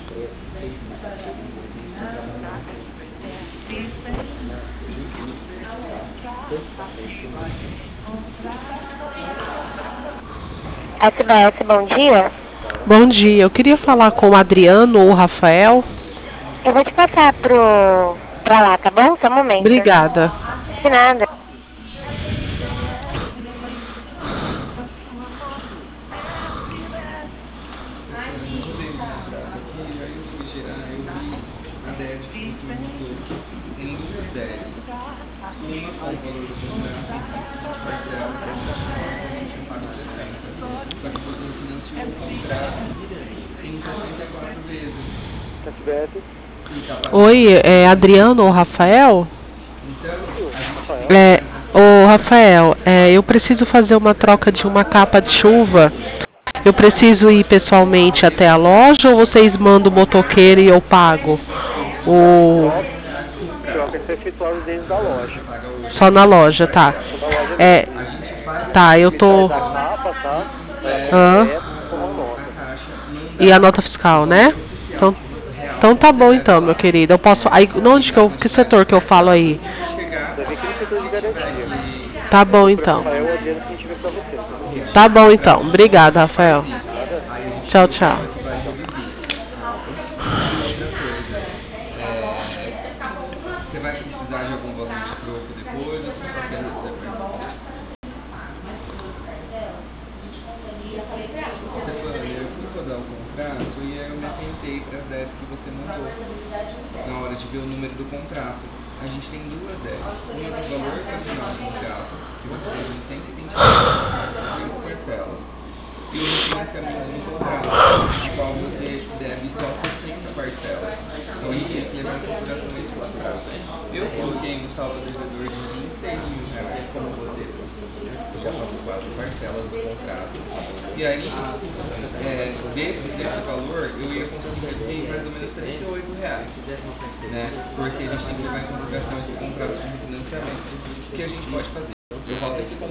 SBS, bom dia. Bom dia, eu queria falar com o Adriano ou o Rafael. Eu vou te passar pra lá, tá bom? Só um momento. Obrigada. De nada. Tem duas DEs. Uma com o valor do contrato, as parcelas, a gente paga 60. Só que você refinanciou o contrato em 64 vezes. Oi, é Adriano ou Rafael? Então, a gente tem É, essa. ô Rafael, eu preciso fazer uma troca de uma capa de chuva. Eu preciso ir pessoalmente até a loja ou vocês mandam o motoqueiro e eu pago? O... Troca ser efetuada dentro da loja. Só na loja, tá? Só na loja É, mesmo. A gente faz a tá, eu tô. Da capa, tá? Hã? Completo com a nota. a caixa E a mandar nota fiscal, o né? valor oficial Então, real. então tá bom Certo? então, meu querido. Eu posso. Aí, onde que eu. Que setor que eu falo aí? Chegar, Vai ver aqui no setor de garantia. Tá bom Procura então. Rafael ou Adriano que a gente vê pra você, tá bom? Tá bom então. Obrigada, Rafael. Nada? aí a gente Tchau, tem tchau. uma que vai revisita. E outra coisa, você vai precisar de algum valor de troco depois ou você só quer reservar? Stefania, eu fui rodar o contrato e aí eu me atentei para as 10 que você mandou na hora de ver o número do contrato. A gente tem duas 10. Uma do valor patrimonial do contrato, que você tem em 120 6 parcelas, e o refinanciamento do contrato, no qual você deve só 60 parcelas. Então a gente tem que levar em consideração esse contrato. Eu coloquei no saldo devedor de R$ 26.000 como você precisa, já são 4 parcelas do contrato. E aí, desse valor, eu ia conseguir reduzir mais ou menos R$ 38, né? Porque a gente tem que levar em consideração esse contrato de refinanciamento. O que a gente pode fazer? Eu rodo esse contrato